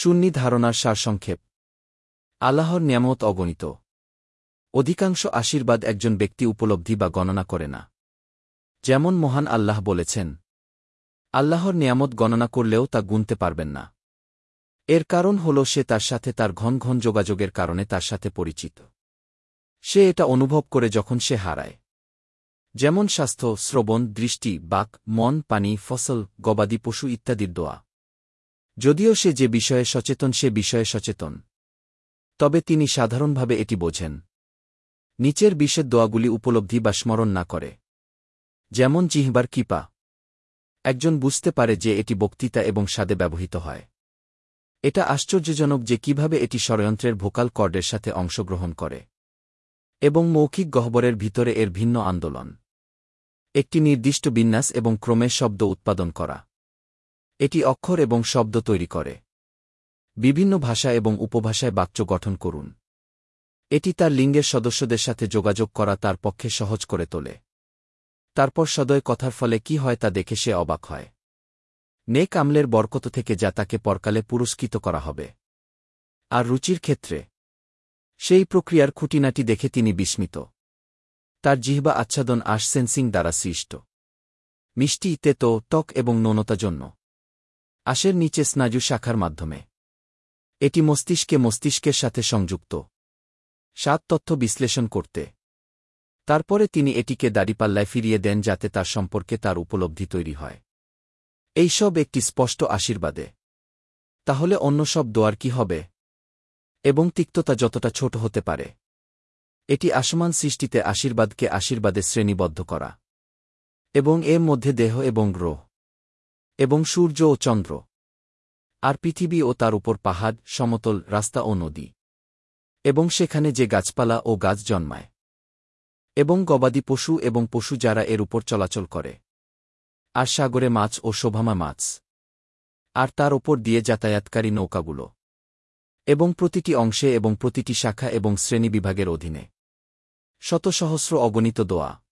সুন্নি ধারণার সারসংক্ষেপ। আল্লাহর নিয়ামত অগণিত। অধিকাংশ আশীর্বাদ একজন ব্যক্তি উপলব্ধি বা গণনা করে না। যেমন মহান আল্লাহ বলেছেন, আল্লাহর নিয়ামত গণনা করলেও তা গুনতে পারবেন না। এর কারণ হল সে তার সাথে তার ঘন ঘন যোগাযোগের কারণে তার সাথে পরিচিত। সে এটা অনুভব করে যখন সে হারায়। যেমন স্বাস্থ্য, শ্রবণ, দৃষ্টি, বাক, মন, পানি, ফসল, গবাদি পশু ইত্যাদির দোয়া। যদিও সে যে বিষয়ে সচেতন সে বিষয়ে সচেতন, তবে তিনি সাধারণভাবে এটি বোঝেন। নিচের বিশেষ দোয়াগুলি উপলব্ধি বা স্মরণ না করে। যেমন জিহ্বার কিপা। একজন বুঝতে পারে যে এটি বক্তৃতা এবং স্বাদে ব্যবহৃত হয়। এটা আশ্চর্যজনক যে কিভাবে এটি ষড়যন্ত্রের ভোকাল কর্ডের সাথে অংশগ্রহণ করে এবং মৌখিক গহ্বরের ভিতরে এর ভিন্ন আন্দোলন। একটি নির্দিষ্ট বিন্যাস এবং ক্রমে শব্দ উৎপাদন করা। এটি অক্ষর এবং শব্দ তৈরি করে। বিভিন্ন ভাষা এবং উপভাষায় বাক্য গঠন করুন। এটি তার লিঙ্গের সদস্যদের সাথে যোগাযোগ করা তার পক্ষে সহজ করে তোলে। তারপর সদয় কথার ফলে কি হয় তা দেখে সে অবাক হয়। নেক আমলের বরকত থেকে যা তাকে পরকালে পুরস্কৃত করা হবে। আর রুচির ক্ষেত্রে সেই প্রক্রিয়ার খুঁটিনাটি দেখে তিনি বিস্মিত। তার জিহ্বা আচ্ছাদন সেন্সিং দ্বারা সৃষ্ট। মিষ্টি, তেতো, টক এবং নৌনতা জন্য আশের নিচে স্নায়ু শাখার মাধ্যমে। এটি মস্তিষ্কের সাথে সংযুক্ত। স্বাদ তথ্য বিশ্লেষণ করতে। তারপরে তিনি এটিকে দাড়িপাল্লায় ফিরিয়ে দেন যাতে তার সম্পর্কে তার উপলব্ধি তৈরি হয়। এই সব একটি স্পষ্ট আশীর্বাদে। তাহলে অন্য সব দোয়ার কি হবে? এবং তিক্ততা যতটা ছোট হতে পারে। এটি আসমান সৃষ্টিতে আশীর্বাদকে আশীর্বাদে শ্রেণীবদ্ধ করা। এবং এর মধ্যে দেহ এবং গ্রহ এবং সূর্য ও চন্দ্র আর পৃথিবী ও তার উপর পাহাড়, সমতল, রাস্তা ও নদী এবং সেখানে যে গাছপালা ও গাছ জন্মায় এবং গবাদি পশু এবং পশু যারা এর উপর চলাচল করে আর সাগরে মাছ ও শোভামা মাছ আর তার ওপর দিয়ে যাতায়াতকারী নৌকাগুলো এবং প্রতিটি অংশে এবং প্রতিটি শাখা এবং শ্রেণীবিভাগের অধীনে শত সহস্র অগণিত দোয়া।